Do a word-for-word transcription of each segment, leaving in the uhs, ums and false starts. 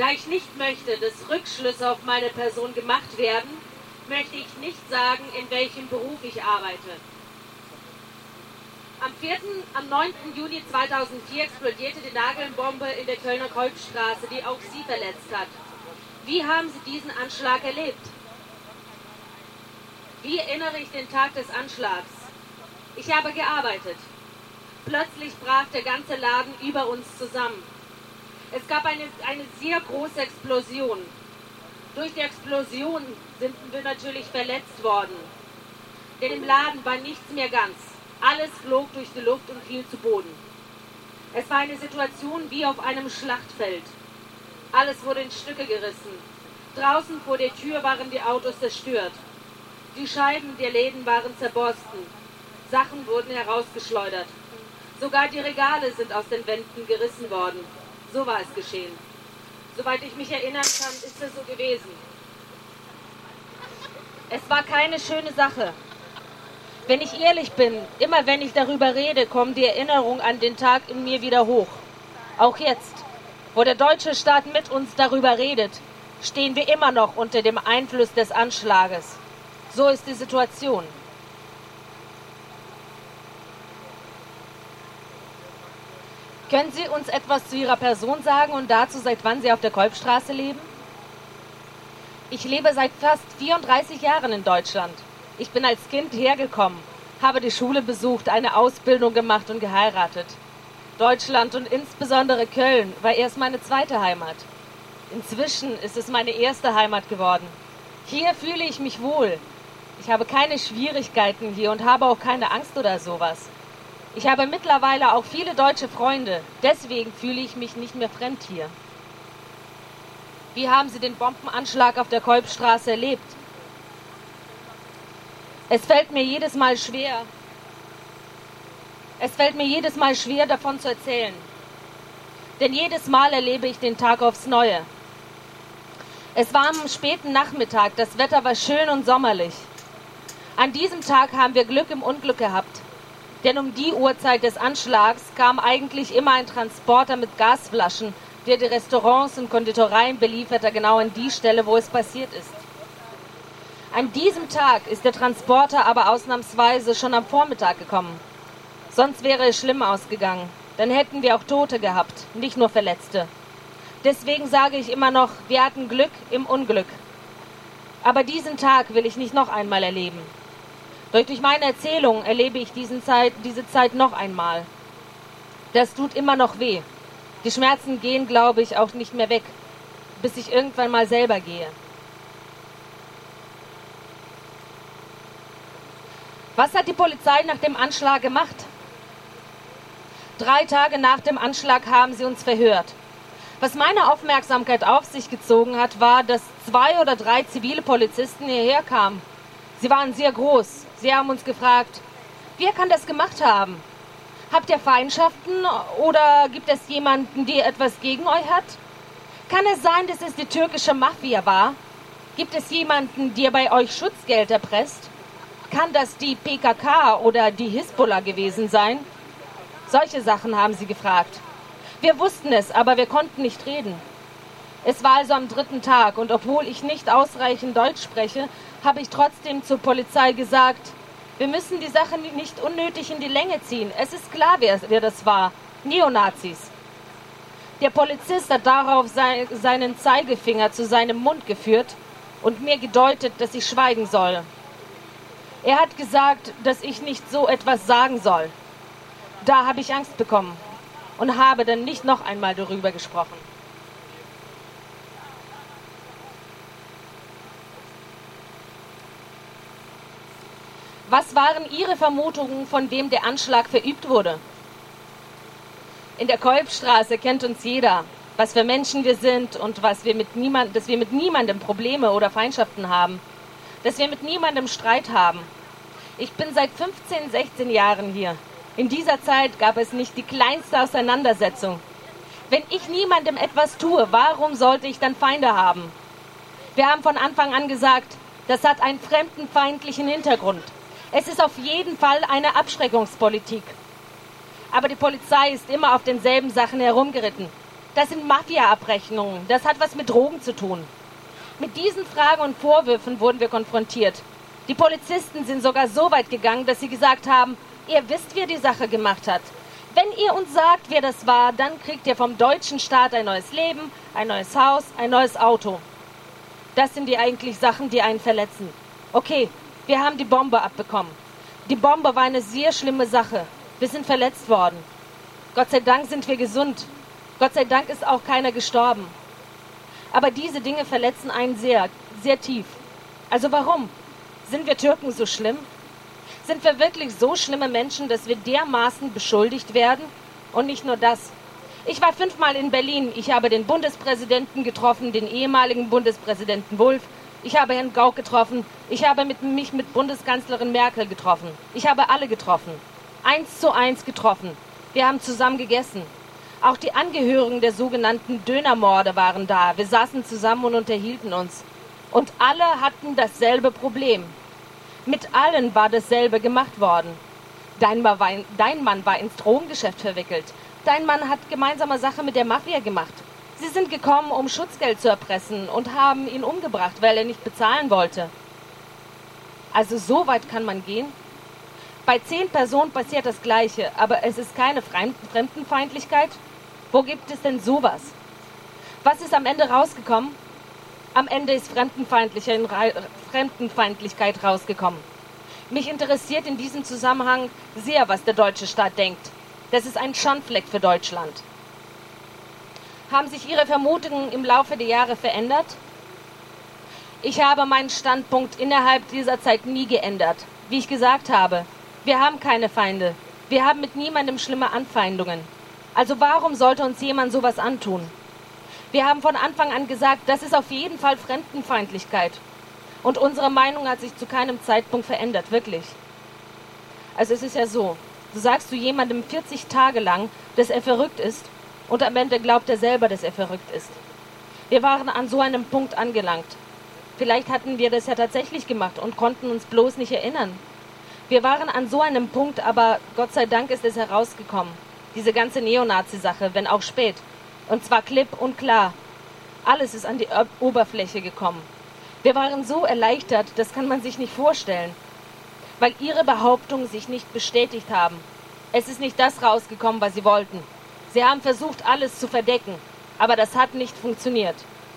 Da ich nicht möchte, dass Rückschlüsse auf meine Person gemacht werden, möchte ich nicht sagen, in welchem Beruf ich arbeite. Am, vierten, am neunten Juni zweitausendvier explodierte die Nagelbombe in der Kölner Kolbstraße, die auch Sie verletzt hat. Wie haben Sie diesen Anschlag erlebt? Wie erinnere ich den Tag des Anschlags? Ich habe gearbeitet. Plötzlich brach der ganze Laden über uns zusammen. Es gab eine, eine sehr große Explosion. Durch die Explosion sind wir natürlich verletzt worden. Denn im Laden war nichts mehr ganz. Alles flog durch die Luft und fiel zu Boden. Es war eine Situation wie auf einem Schlachtfeld. Alles wurde in Stücke gerissen. Draußen vor der Tür waren die Autos zerstört. Die Scheiben der Läden waren zerborsten. Sachen wurden herausgeschleudert. Sogar die Regale sind aus den Wänden gerissen worden. So war es geschehen. Soweit ich mich erinnern kann, ist es so gewesen. Es war keine schöne Sache. Wenn ich ehrlich bin, immer wenn ich darüber rede, kommt die Erinnerung an den Tag in mir wieder hoch. Auch jetzt, wo der deutsche Staat mit uns darüber redet, stehen wir immer noch unter dem Einfluss des Anschlages. So ist die Situation. Können Sie uns etwas zu Ihrer Person sagen und dazu, seit wann Sie auf der Kolbstraße leben? Ich lebe seit fast vierunddreißig Jahren in Deutschland. Ich bin als Kind hergekommen, habe die Schule besucht, eine Ausbildung gemacht und geheiratet. Deutschland und insbesondere Köln war erst meine zweite Heimat. Inzwischen ist es meine erste Heimat geworden. Hier fühle ich mich wohl. Ich habe keine Schwierigkeiten hier und habe auch keine Angst oder sowas. Ich habe mittlerweile auch viele deutsche Freunde. Deswegen fühle ich mich nicht mehr fremd hier. Wie haben Sie den Bombenanschlag auf der Kolbstraße erlebt? Es fällt mir jedes Mal schwer, es fällt mir jedes Mal schwer, davon zu erzählen. Denn jedes Mal erlebe ich den Tag aufs Neue. Es war am späten Nachmittag, das Wetter war schön und sommerlich. An diesem Tag haben wir Glück im Unglück gehabt. Denn um die Uhrzeit des Anschlags kam eigentlich immer ein Transporter mit Gasflaschen, der die Restaurants und Konditoreien belieferte, genau an die Stelle, wo es passiert ist. An diesem Tag ist der Transporter aber ausnahmsweise schon am Vormittag gekommen. Sonst wäre es schlimm ausgegangen. Dann hätten wir auch Tote gehabt, nicht nur Verletzte. Deswegen sage ich immer noch, wir hatten Glück im Unglück. Aber diesen Tag will ich nicht noch einmal erleben. Durch, durch meine Erzählung erlebe ich diesen Zeit, diese Zeit noch einmal. Das tut immer noch weh. Die Schmerzen gehen, glaube ich, auch nicht mehr weg, bis ich irgendwann mal selber gehe. Was hat die Polizei nach dem Anschlag gemacht? Drei Tage nach dem Anschlag haben sie uns verhört. Was meine Aufmerksamkeit auf sich gezogen hat, war, dass zwei oder drei zivile Polizisten hierher kamen. Sie waren sehr groß. Sie haben uns gefragt, wer kann das gemacht haben? Habt ihr Feindschaften oder gibt es jemanden, der etwas gegen euch hat? Kann es sein, dass es die türkische Mafia war? Gibt es jemanden, der bei euch Schutzgeld erpresst? Kann das die P K K oder die Hisbollah gewesen sein? Solche Sachen haben sie gefragt. Wir wussten es, aber wir konnten nicht reden. Es war also am dritten Tag und obwohl ich nicht ausreichend Deutsch spreche, habe ich trotzdem zur Polizei gesagt, wir müssen die Sache nicht unnötig in die Länge ziehen. Es ist klar, wer, wer das war. Neonazis. Der Polizist hat darauf sein, seinen Zeigefinger zu seinem Mund geführt und mir gedeutet, dass ich schweigen soll. Er hat gesagt, dass ich nicht so etwas sagen soll. Da habe ich Angst bekommen und habe dann nicht noch einmal darüber gesprochen. Was waren Ihre Vermutungen, von wem der Anschlag verübt wurde? In der Kolbstraße kennt uns jeder, was für Menschen wir sind und was wir mit niemand, dass wir mit niemandem Probleme oder Feindschaften haben. Dass wir mit niemandem Streit haben. Ich bin seit fünfzehn, sechzehn Jahren hier. In dieser Zeit gab es nicht die kleinste Auseinandersetzung. Wenn ich niemandem etwas tue, warum sollte ich dann Feinde haben? Wir haben von Anfang an gesagt, das hat einen fremdenfeindlichen Hintergrund. Es ist auf jeden Fall eine Abschreckungspolitik. Aber die Polizei ist immer auf denselben Sachen herumgeritten. Das sind Mafia-Abrechnungen. Das hat was mit Drogen zu tun. Mit diesen Fragen und Vorwürfen wurden wir konfrontiert. Die Polizisten sind sogar so weit gegangen, dass sie gesagt haben, ihr wisst, wer die Sache gemacht hat. Wenn ihr uns sagt, wer das war, dann kriegt ihr vom deutschen Staat ein neues Leben, ein neues Haus, ein neues Auto. Das sind die eigentlich Sachen, die einen verletzen. Okay, wir haben die Bombe abbekommen. Die Bombe war eine sehr schlimme Sache. Wir sind verletzt worden. Gott sei Dank sind wir gesund. Gott sei Dank ist auch keiner gestorben. Aber diese Dinge verletzen einen sehr, sehr tief. Also warum? Sind wir Türken so schlimm? Sind wir wirklich so schlimme Menschen, dass wir dermaßen beschuldigt werden? Und nicht nur das. Ich war fünfmal in Berlin. Ich habe den Bundespräsidenten getroffen, den ehemaligen Bundespräsidenten Wulff. Ich habe Herrn Gauck getroffen. Ich habe mit, mich mit Bundeskanzlerin Merkel getroffen. Ich habe alle getroffen. Eins zu eins getroffen. Wir haben zusammen gegessen. Auch die Angehörigen der sogenannten Dönermorde waren da. Wir saßen zusammen und unterhielten uns. Und alle hatten dasselbe Problem. Mit allen war dasselbe gemacht worden. Dein Mann, war, dein Mann war ins Drogengeschäft verwickelt. Dein Mann hat gemeinsame Sache mit der Mafia gemacht. Sie sind gekommen, um Schutzgeld zu erpressen und haben ihn umgebracht, weil er nicht bezahlen wollte. Also so weit kann man gehen? Bei zehn Personen passiert das Gleiche, aber es ist keine Fremdenfeindlichkeit? Wo gibt es denn sowas? Was ist am Ende rausgekommen? Am Ende ist Fremdenfeindlichkeit rausgekommen. Mich interessiert in diesem Zusammenhang sehr, was der deutsche Staat denkt. Das ist ein Schandfleck für Deutschland. Haben sich Ihre Vermutungen im Laufe der Jahre verändert? Ich habe meinen Standpunkt innerhalb dieser Zeit nie geändert. Wie ich gesagt habe, wir haben keine Feinde. Wir haben mit niemandem schlimme Anfeindungen. Also warum sollte uns jemand sowas antun? Wir haben von Anfang an gesagt, das ist auf jeden Fall Fremdenfeindlichkeit. Und unsere Meinung hat sich zu keinem Zeitpunkt verändert, wirklich. Also es ist ja so, du sagst du jemandem vierzig Tage lang, dass er verrückt ist, und am Ende glaubt er selber, dass er verrückt ist. Wir waren an so einem Punkt angelangt. Vielleicht hatten wir das ja tatsächlich gemacht und konnten uns bloß nicht erinnern. Wir waren an so einem Punkt, aber Gott sei Dank ist es herausgekommen. Diese ganze Neonazi-Sache, wenn auch spät. Und zwar klipp und klar. Alles ist an die Oberfläche gekommen. Wir waren so erleichtert, das kann man sich nicht vorstellen. Weil ihre Behauptungen sich nicht bestätigt haben. Es ist nicht das rausgekommen, was sie wollten. Sie haben versucht, alles zu verdecken. Aber das hat nicht funktioniert.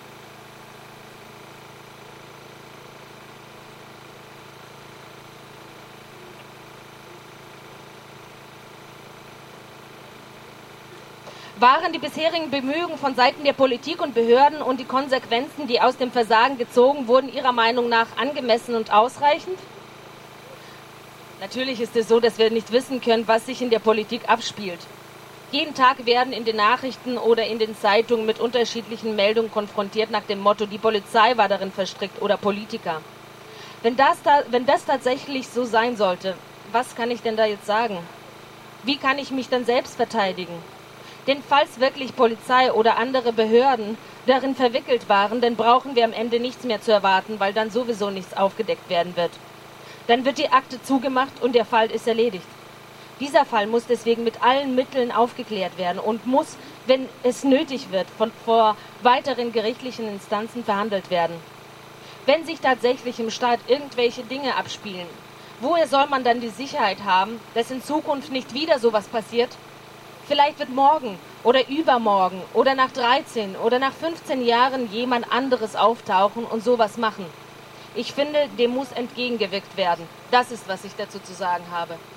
Waren die bisherigen Bemühungen von Seiten der Politik und Behörden und die Konsequenzen, die aus dem Versagen gezogen wurden, Ihrer Meinung nach angemessen und ausreichend? Natürlich ist es so, dass wir nicht wissen können, was sich in der Politik abspielt. Jeden Tag werden in den Nachrichten oder in den Zeitungen mit unterschiedlichen Meldungen konfrontiert nach dem Motto, die Polizei war darin verstrickt oder Politiker. Wenn das, da, wenn das tatsächlich so sein sollte, was kann ich denn da jetzt sagen? Wie kann ich mich dann selbst verteidigen? Denn falls wirklich Polizei oder andere Behörden darin verwickelt waren, dann brauchen wir am Ende nichts mehr zu erwarten, weil dann sowieso nichts aufgedeckt werden wird. Dann wird die Akte zugemacht und der Fall ist erledigt. Dieser Fall muss deswegen mit allen Mitteln aufgeklärt werden und muss, wenn es nötig wird, von vor weiteren gerichtlichen Instanzen verhandelt werden. Wenn sich tatsächlich im Staat irgendwelche Dinge abspielen, woher soll man dann die Sicherheit haben, dass in Zukunft nicht wieder sowas passiert? Vielleicht wird morgen oder übermorgen oder nach dreizehn oder nach fünfzehn Jahren jemand anderes auftauchen und sowas machen. Ich finde, dem muss entgegengewirkt werden. Das ist, was ich dazu zu sagen habe.